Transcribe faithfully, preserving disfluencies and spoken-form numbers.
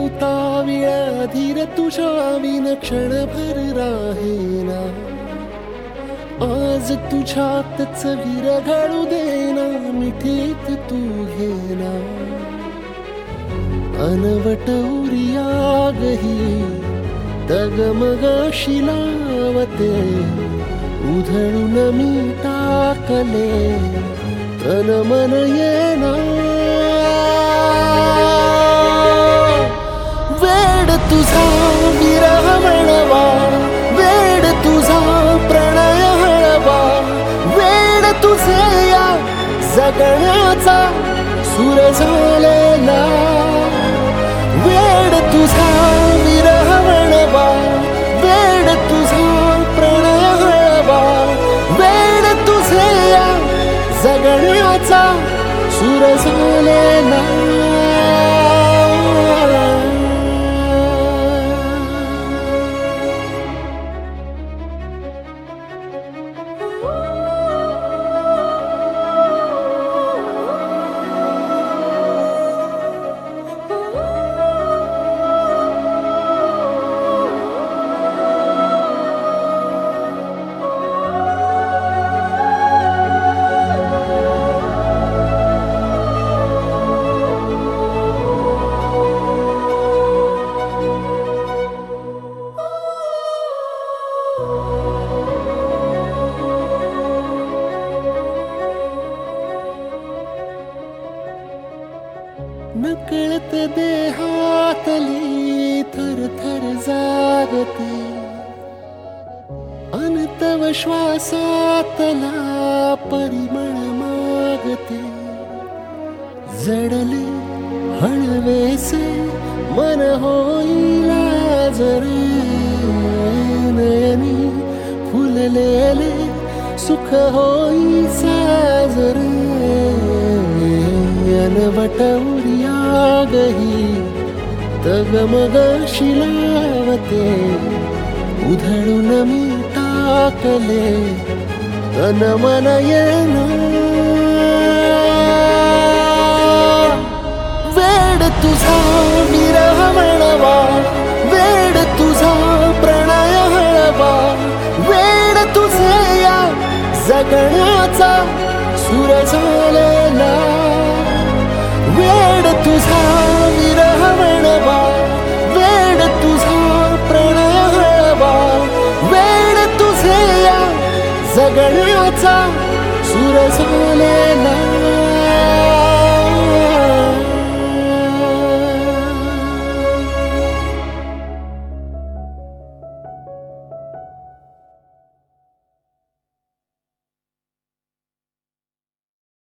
नव्हता वेळ धीर तुझ्या विन क्षणभर राहेना. आज तुझ्यातच विरघळू देना मिठीत तू घेना. अनवट उरियागही डगमगाशी लावते. उधळून मी टाकले तन मन येना. वेड तुझा विरह म्हणवा, वेड तुझा प्रणय हळवा. वेड तुझे या जगण्याचा सूर झालेला. वेड तुझा विरह म्हणवा, वेड तुझा प्रणय हळवा. वेड तुझे या जगण्याचा सूर झालेला. नकळत देहातली थर थर जागते. अनतव श्वासातला परिमळ मागते. जडले हळवेसे मन होईला जरे. नयनी फुललेले सुख होई साजरे. अनवट उरियागही डगमगाशी लावते. उधळून मी टाकले तन मन येना. वेड तुझा विरह म्हणवा, वेड तुझा प्रणय हळवा. वेड तुझे या जगण्याचा सूर झालेला. वेड तुझा विरह म्हणवा, वेड तुझा प्रणय हळवा. वेड तुझे या जगण्याचा सूर झालेला.